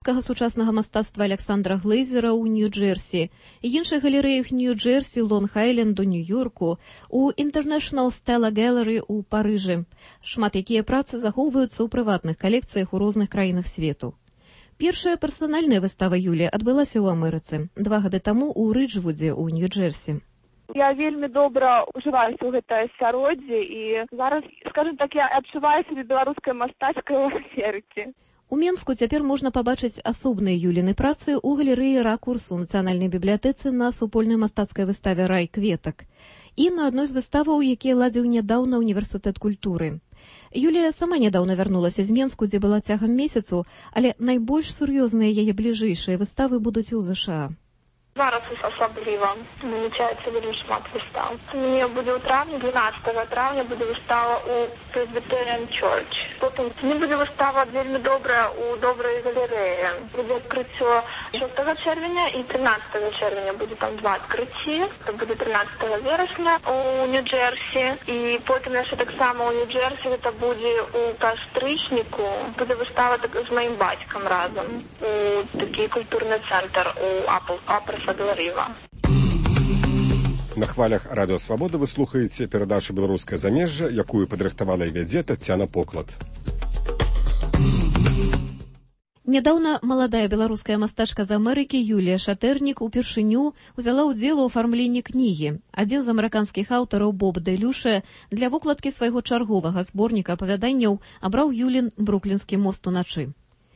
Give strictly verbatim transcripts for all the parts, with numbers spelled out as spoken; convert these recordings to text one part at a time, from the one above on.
нью-ёркскага сучаснага мастацтва Александра Глейзера ў Нью-Джерсі, іншых галерэях Нью-Джерсі, Лонг-Айленду, Нью-Йорку, у International Stella Gallery ў Парыжы. Шмат якія працы захоўваюцца ў прыватных калекцыях у розных краінах свету. Першая персанальная выстава Юлі адбылася ў Амерыцы два гады таму ў Рыджвудзе ў Нью-Джерсі. Я вельмі добра ўжываюся ў гэтае асяроддзе і зараз, скажем так, я адчуваю сябе беларускай мастацкай у Амерыцы. У Менску цяпер можна пабачыць асобныя Юліны працы ў галерэі «Ракурс» у Нацыянальнай бібліятэцы на супольнай мастацкай выставе «Рай кветак» і на адной з выставаў, якія ладзіў нядаўна Універсітэт культуры. Юлія сама нядаўна вярнулася з Менску, дзе была цягам месяцу, але найбольш сур'ёзныя яе бліжэйшыя выставы будуць у ЗША. Зараз асабліва намічаецца вельмі шмат выстав. У мяне будзе ў траўні, дванаццатага траўня будзе выстава ў Presbyterian Church. Потым мне будзе выстава вельмі добрая ў добрай галерэі. Будзе адкрыццё шостага чэрвеня і трынаццатага чэрвеня будзе там два адкрыцці. Это будзе трынаццатага верасня у Нью-Джерсі. І потым яшчэ таксама ў Нью-Джерсі гэта будзе ў кастрычніку. Будзе выстава так, з маім бацькам разам у такі культурны цэнтр у Апл. На хвалях Радыё Свабода вы слухаеце перадачу «Беларускае замежжа», якую падрыхтавала і вядзе Таццяна Поклад. Нядаўна маладая беларуская мастачка з Амерыкі Юлія Шатэрнік упершыню ўзяла ўдзел у афармленні кнігі. Адзін з амерыканскіх аўтараў Боб Дэлюше для вокладкі свайго чарговага зборніка апавяданняў абраў Юлін «Бруклінскі мост уначы».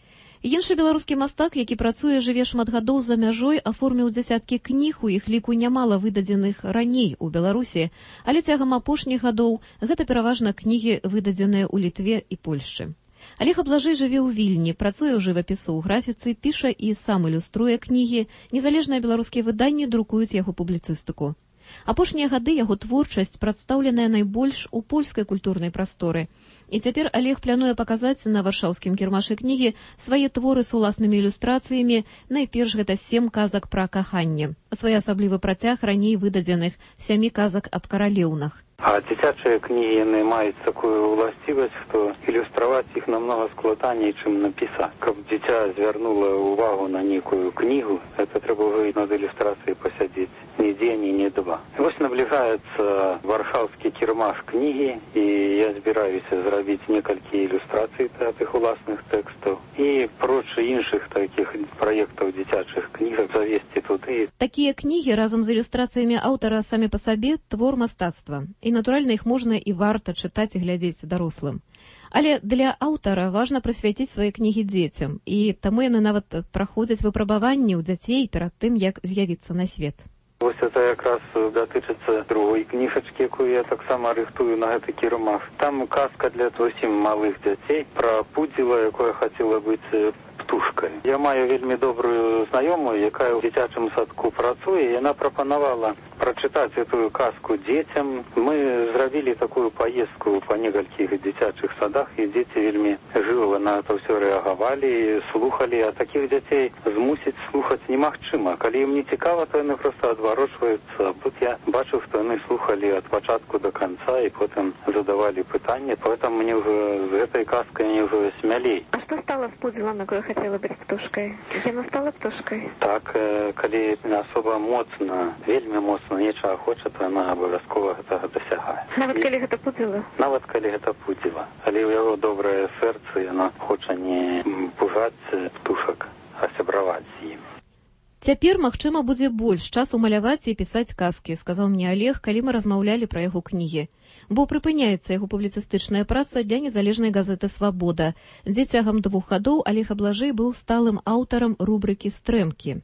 Іншы беларускі мастак, які працуе, жыве шмат гадоў за мяжой, аформіў дзясяткі кніг, у іх ліку нямала выдадзеных раней у Беларусі, але цягам апошніх гадоў гэта пераважна кнігі, выдадзеныя ў Літве і Польшчы. Алег Аблажэй жыве ў Вільні, працуе ў жывапісу, ў графіцы, піша і сам ілюструе кнігі, незалежныя беларускія выданні друкуюць яго публіцыстыку. Апошнія гады яго творчасць прадстаўленая найбольш у польскай культурнай прасторы. І цяпер Алег плануе паказаць на варшаўскім кірмашы кнігі свае творы з уласнымі ілюстрацыямі, найперш гэта сем казак пра каханне, своеасаблівы працяг раней выдадзеных сямі казак аб каралеўнах. А дзіцячыя кнігі яны маюць такую ўласцівасць, што ілюстраваць іх намнога складаней, чым напісаць. Каб дзіця звярнула ўвагу на нейкую кнігу, гэта трэба ўжо над ілюстрацыяй пасядзець ні дзень, ні два. І вось набліжаецца варшаўскі кірмаш кнігі, і я збіраюся зрабіць некалькі ілюстрацый тых уласных тэкстаў і проч іншых такіх праектаў дзіцячых кніг завесці туды. Такія кнігі разам з ілюстрацыямі аўтара самі па сабе твор мастацтва. І, натуральна, іх можна і варта чытаць і глядзець дарослым. Але для аўтара важна прысвяціць свае кнігі дзецям, і таму яны нават праходзяць выпрабаванні ў дзяцей перад тым, як з'явіцца на свет. Вось это якраз датычыцца другой кніжачкі, якую я таксама рыхтую на гэты кірмаш. Там казка для зусім малых дзяцей пра пудзіла, якое хацела быць птушкай. Я маю вельмі добрую знаёмую, якая ў дзіцячым садку працуе, і яна прапанавала прачытаць эту казку дзецям. Мы зрабілі такую паездку па некалькіх дзіцячых садах, і дзеці вельмі жыва на это ўсё рэагавалі, слухалі, а такіх дзяцей змусіць слухаць немагчыма. Калі ім не цікава, то яны проста адварочваюцца. Тут я бачу, што яны слухалі ад пачатку до канца і потым задавалі пытанне, поэтому мне ўжо з гэтай казкай не ўжо смялей. А што стала з пудзілам, якое хацела быць птушкай? Яна стала птушкай? Так, калі асоба моцна, вельмі моцна нечага хоча, то яна абавязкова гэтага дасягае. Нават калі гэта пудзіла? Нават калі гэта пудзіла. Але ў яго добрае сэрца, яна хоча не пужаць птушак, а сябраваць з ім. Цяпер, магчыма, будзе больш часу маляваць і пісаць казкі, сказаў мне Алег, калі мы размаўлялі пра яго кнігі. Бо прыпыняецца яго публіцыстычная праца для незалежнай газеты «Свабода», дзе цягам двух гадоў Алег Аблажэй быў сталым аўтарам рубрыкі «Стрэмкі».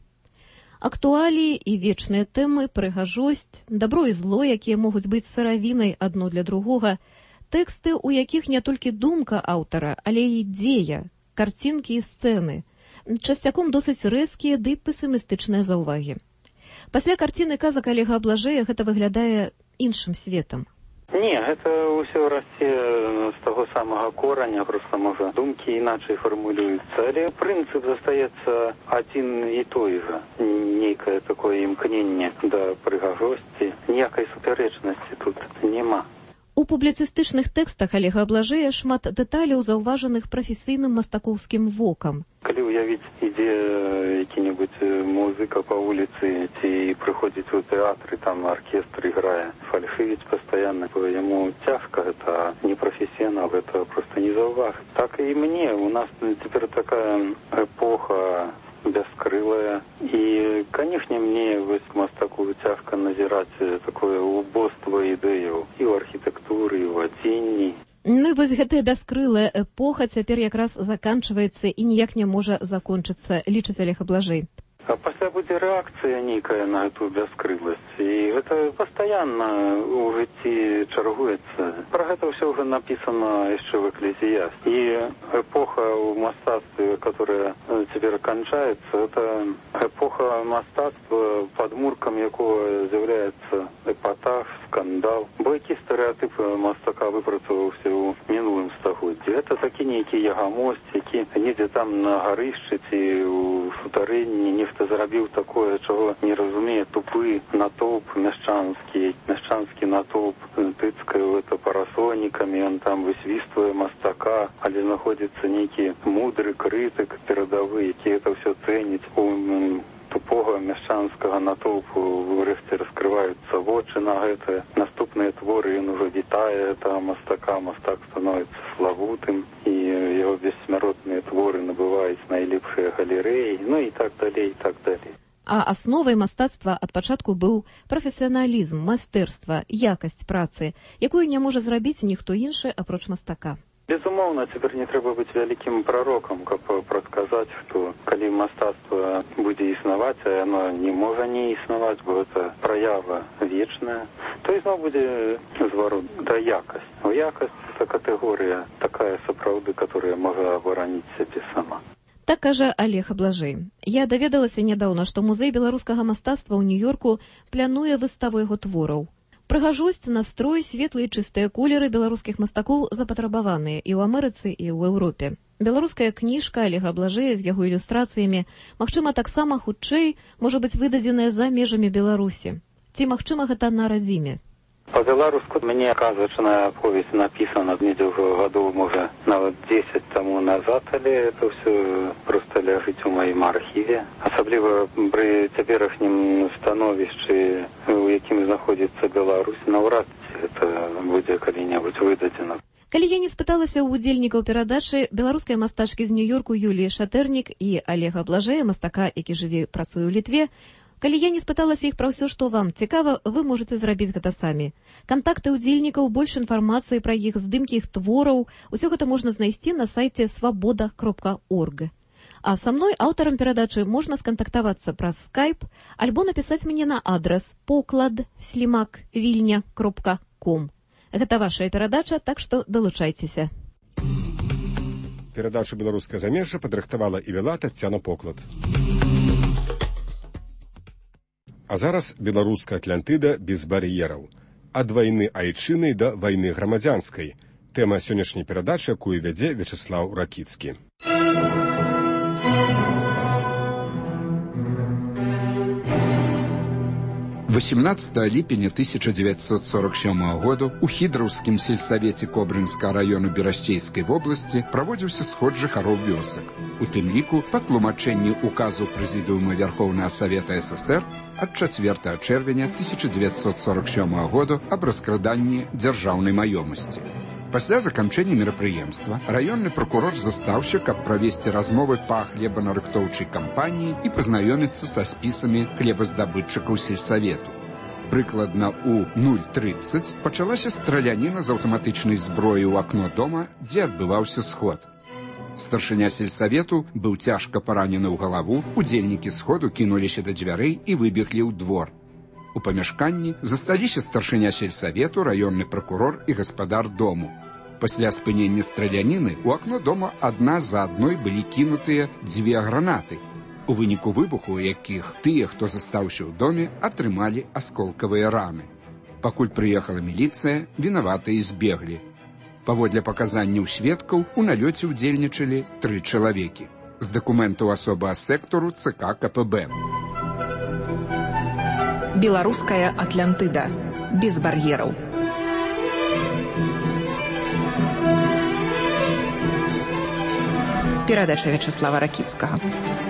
Актуаліі і вечныя тэмы, прыгажосць, дабро і зло, якія могуць быць сыравінай адно для другога, тэксты, у якіх не толькі думка аўтара, але і дзея, карцінкі і сцэны, часцяком досыць рэзкія ды песімістычныя заўвагі. Пасля карціны казак Алега Аблажэя гэта выглядае іншым светам. Не, гэта ўсё расце з таго самага кораня, проста, можа, думкі іначай фармулююцца, але прынцып застаецца адзін і той жа. Нейкае такое імкненне да прыгажосці, ніякай супярэчнасці тут няма. У публіцыстычных тэкстах Алега Блажэя шмат дэталяў, заўважаных прафесійным мастакоўскім вокам. Калі ўявіць, ідзе які-небудзь музыка па вуліцы ці прыходзіць у тэатры, там аркестр іграе, фальшывіць пастаянна, яму цяжка, гэта не прафесіянал, гэта проста не заўважыць. Так і мне, у нас цяпер такая эпоха бяскрылая. І, канешне, мне вось мастаку цяжка назіраць такое убоства ідэяў і ў архітэктуры, і ў адзенні. Ну і вось гэтая бяскрылая эпоха цяпер якраз заканчваецца і ніяк не можа закончыцца, лічыць Алег Блажэй. А пасля будзе рэакцыя нейкая на эту бяскрыласць. І гэта пастаянна ў жыцці чаргуецца. Пра гэта ўсё ўжо напісана яшчэ в Экклезіясце. І эпоха ў мастацтве, которая цяпер канчаецца, это эпоха мастацтва, падмуркам якога з'яўляецца эпатаж, скандал. Бо які стэрэатып мастака выпрацаваўся ў мінулым стагоддзі. Гэта такі нейкі ягамост, які недзе там на гарышчы ці ў сутарэнні нехта зрабіў такое, чого не разумее тупы натоўп мяшчанскі, мяшчанскі натоўп тыцкае гэта парасонікамі, он там высвіствае мастака, але знаходзіцца нейкі мудры крытык перадавы, які это ўсё цэніць. У тупога мяшчанскага натоўпу врэшце раскрываюцца вочы на гэта. Наступныя творы ён ужо вітае этого мастака, мастак становіцца славутым, і яго бессмяротныя творы набываюць найлепшыя галерэі, ну і так далей, і так далей. А асновай мастацтва ад пачатку быў прафесіяналізм, майстэрства, якасць працы, якую не можа зрабіць ніхто іншы, апроч мастака. Безумоўна, цяпер не трэба быць вялікім прарокам, каб прадказаць, што калі мастацтва будзе існаваць, а яно не можа не існаваць, бо гэта праява вечная, то ізноў будзе зварот да якасць. А якасць – это катэгорыя такая сапраўды, которая можа абараніць сябе сама. Так кажа Алег Блажэй. Я даведалася нядаўна, што музей беларускага мастацтва ў Нью-Йорку плануе выставу яго твораў. Прыгажосць, настрой, светлыя і чыстыя колеры беларускіх мастакоў запатрабаваныя і ў Амерыцы, і ў Еўропе. Беларуская кніжка Алега Блажэя з яго ілюстрацыямі, магчыма, таксама хутчэй можа быць выдадзеная за межамі Беларусі. Ці магчыма гэта на радзіме? По-беларуску мне казачная повесть написана недзе ўжо гадоў, можа, нават дзесяць таму назад, але это ўсё проста ляжыць у маім архіве. Асабліва пры цяперашнім становішчы, у якім знаходзіцца Беларусь, наўрад ці гэта будзе калі-небудзь выдадзена. Калі я не спыталася ў удзельнікаў перадачы беларускай мастачкі з Нью-Йорку Юліі Шатэрнік і Алега Блажэя, мастака, які жыве, працуе ў Літве, калі я не спыталася іх пра ўсё, што вам цікава, вы можаце зрабіць гэта самі. Кантакты ўдзельнікаў, больш інфармацыі пра іх, здымкі іх твораў, усё гэта можна знайсці на сайце свабода кропка орг. А са мной, аўтарам перадачы, можна скантактавацца праз скайп альбо напісаць мне на адрас поклад слімак вільня кропка ком. Гэта вашая перадача, так што далучайцеся. Перадачу «Беларускае замежжа» падрыхтавала і вела Таццяна Поклад. А зараз беларуская Атлантыда без бар'ераў. Ад вайны айчыннай да вайны грамадзянскай. Тэма сённяшняй перадачы, якую вядзе Вячеслаў Ракіцкі. восемнадцатого ліпеня тысяча девятьсот сорок сёмага году у хідраўскім сельсавеце Кобрынскага раёну Берасцейскай вобласці праводзіўся сход жыхароў вёсак. У тым ліку па тлумачэнні указу Прэзідыума Вярхоўнага Савета ССР ад чацвёртага чэрвеня тысяча девятьсот сорок сёмага году аб раскраданні дзяржаўнай маёмасці. Пасля заканчэння мерапрыемства раённы пракурор застаўся, каб правесці размовы па хлебанарыхтоўчай кампаніі і пазнаёміцца са спісамі хлебаздабытчыкаў сельсавету. Прыкладна ў нуль трыццаць пачалася страляніна з аўтаматычнай зброі ў акно дома, дзе адбываўся сход. Старшыня сельсавету быў цяжка паранены ў галаву, удзельнікі сходу кінуліся да дзвярэй і выбеглі ў двор. У памяшканні засталіся старшыня сельсавету, раённы пракурор і гаспадар дому. Пасля спынення страляніны у акно дома адна за адной былі кінутыя дзве гранаты, у выніку выбуху якіх тыя, хто застаўся ў доме, атрымалі асколкавыя раны. Пакуль прыехала міліцыя, вінаватыя збеглі. Паводле паказанняў сведкаў, у налёце ўдзельнічалі тры чалавекі. З дакументаў асоба сектару ЦК КПБ. Беларуская Атлантыда. Без бар'ераў. Перадача Вячеслава Ракіцкага.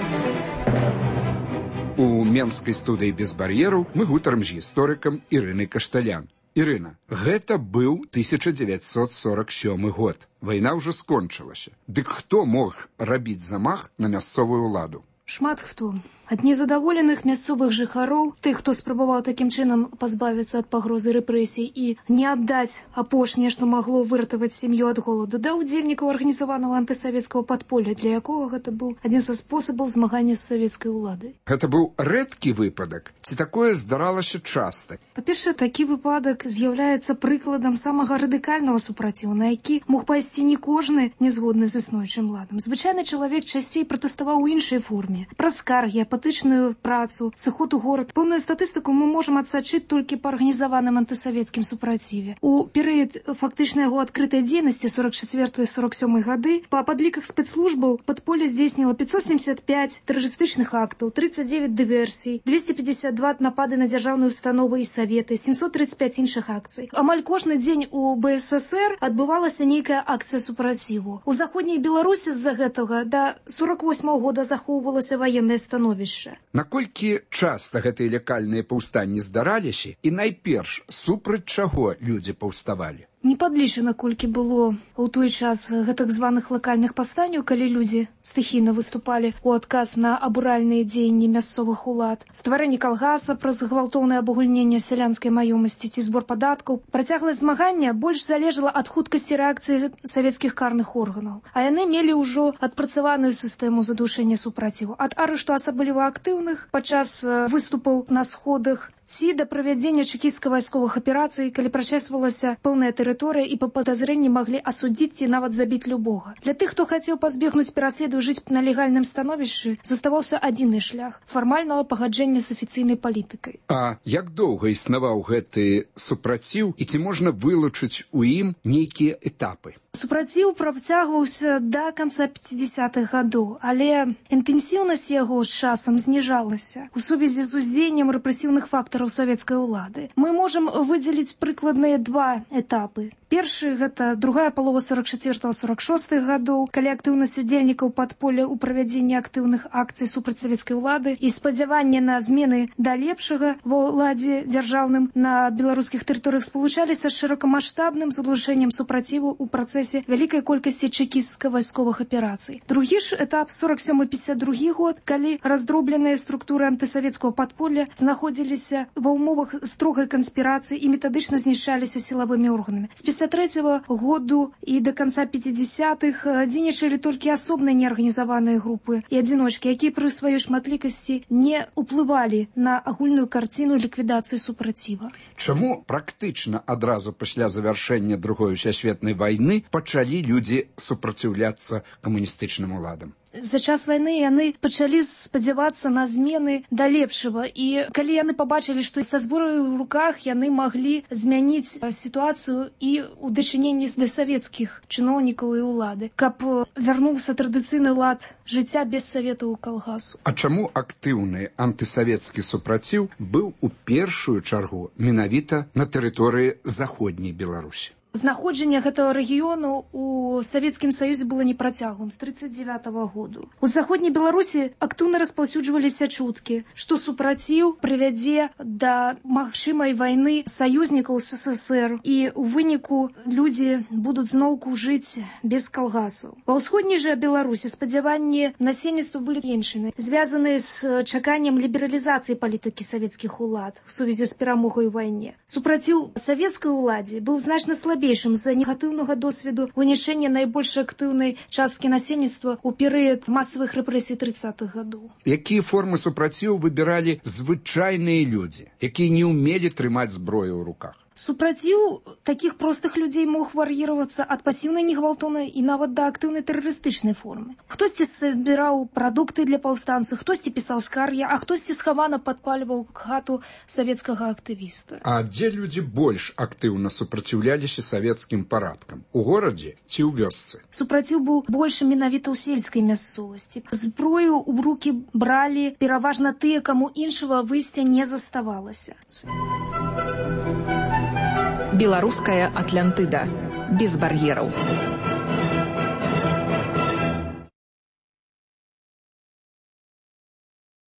У менскай студыі без бар'ераў мы гутарым з гісторыкам Ірынай Кашталян. Ірына, гэта быў тысяча дзевяцьсот сорок сёмы год. Вайна ўжо скончылася. Дык хто мог рабіць замах на мясцовую ўладу? Шмат хто. Ад незадаволеных мясцовых жыхароў, тых, хто спрабаваў такім чынам пазбавіцца ад пагрозы рэпрэсій і не аддаць апошняе, што магло выратаваць сям'ю ад голаду, да ўдзельнікаў арганізаванага антысавецкага падполля, для якога гэта быў адзін са спосабаў змагання з савецкай уладай. Гэта быў рэдкі выпадак, ці такое здаралася часта? Па-першае, такі выпадак з'яўляецца прыкладам самага радыкальнага супраціву, на які мог пайсці не кожны не згодны з існуючым ладам. Звычайны чалавек часцей пратэставаў у іншай форме. Праз скаргі, апатычную працу, сыход у горад. Пэўную статыстыку мы можам адсачыць толькі па арганізаваным антысавецкім супраціве. У перыяд фактычна яго адкрытай дзейнасці сорок чацвёрты сорок сёмы гады па падліках спецслужбаў падполле здзейсніла пятьсот семьдесят пять тэрарыстычных актаў, тридцать девять дыверсій, двести пятьдесят два напады на дзяржаўныя установы і саветы, семьсот тридцать пять іншых акцый. Амаль кожны дзень у БССР адбывалася нейкая акцыя супраціву. У заходняй Беларусі з-за гэтага да сорок восьмага года захоўвалася ваеннае становішча. Наколькі часта гэтыя лякальныя паўстанні здараліся і найперш супраць чаго людзі паўставалі? Не падлічана, колькі было ў той час гэтак званых лакальных паўстанняў, калі людзі стыхійна выступалі ў адказ на абуральныя дзеянні мясцовых улад, стварэнне калгаса праз гвалтоўнае абагульненне сялянскай маёмасці ці збор падаткаў. Працягласць змагання больш залежала ад хуткасці рэакцыі савецкіх карных органаў, а яны мелі ўжо адпрацаваную сістэму задушэння супраціву, ад арышту асабліва актыўных падчас выступаў на сходах ці да правядзення чэкісцка-вайсковых аперацый, калі прачэсвалася пэўная тэрыторыя і па падазрэнні маглі асудзіць ці нават забіць любога. Для тых, хто хацеў пазбегнуць пераследу жыць на легальным становішчы, заставаўся адзіны шлях фармальнага пагаджэння з афіцыйнай палітыкай. А як доўга існаваў гэты супраціў і ці можна вылучыць у ім нейкія этапы? Супраціў працягваўся да канца пяцідзясятых гадоў, але інтэнсіўнасць яго з часам зніжалася у сувязі з уздзеяннем рэпрэсіўных фактараў савецкай улады. Мы можам выдзеліць прыкладныя два этапы. Першы – гэта другая палова сорок чацвёртага сорок шостага гадоў, калі актыўнасць удзельнікаў падполля ў правядзенні актыўных акцый супраць савецкай улады і спадзяванне на змены да лепшага ва ўладзе дзяржаўным на беларускіх тэрыторыях спалучаліся з шырокамаштабным заглушэннем супраціву ў працэсе вялікай колькасці чэкісцка-вайсковых аперацый. Другі ж этап – сорок сёмы пятьдесят другі год, калі раздробленыя структуры антысавецкага падполля знаходзіліся ва ўмовах строгай канспірацыі і метадычна знішчаліся сілавымі органамі. З пятьдесят третьего году і да канца пятидесятых дзейнічалі толькі асобныя неарганізаваныя групы і адзіночкі, якія пры сваёй шматлікасці не ўплывалі на агульную карціну ліквідацыі супраціва. Чаму практычна адразу пасля завяршэння другой сусветнай вайны пачалі людзі супраціўляцца камуністычным уладам? За час вайны яны пачалі спадзявацца на змены да лепшага. І калі яны пабачылі, што са зборай у руках яны маглі змяніць сітуацыю і ў дачыненні да савецкіх чыноўнікаў і ўлады, каб вярнуўся традыцыйны лад жыцця без саветаў калгасу. А чаму актыўны антысавецкі супраціў быў у першую чаргу менавіта на тэрыторыі заходняй Беларусі? Знаходжанне гэтага рэгіёну ў Савецкім Саюзе было непрацяглым з тридцать девятого году. У заходняй Беларусі актыўна распаўсюджваліся чуткі, што супраціў прывядзе да магчымай вайны саюзнікаў з СССР і ў выніку людзі будуць зноўку жыць без калгасаў. Ва ўсходняй жа Беларусі спадзяванні насельніцтва былі іншымі, звязаныя з чаканнем лібералізацыі палітыкі савецкіх улад в сувязі з перамогай у вайне. Супраціў савецкай уладзе быў значна слабейшым з-за негатыўнага досведу вынішэння найбольш актыўнай часткі насельніцтва ў перыяд масавых рэпрэсій тридцатых гадоў. Якія формы супраціву выбіралі звычайныя людзі, якія не ўмелі трымаць зброю ў руках? Супраціў такіх простых людзей мог вар'іравацца ад пасіўнай негвалтоўнай і нават да актыўнай тэрарыстычнай формы. Хтосьці збіраў прадукты для паўстанцаў, хтосьці пісаў скаргі, а хтосьці схавана падпальваў хату савецкага актывіста. А дзе людзі больш актыўна супраціўляліся савецкім парадкам? У горадзе ці ў вёсцы? Супраціў быў больш менавіта ў сельскай мясцовасці. Зброю ў рукі бралі пераважна тыя, каму іншага выйсця не заставалася. Беларуская Атлантыда. Без бар'ераў.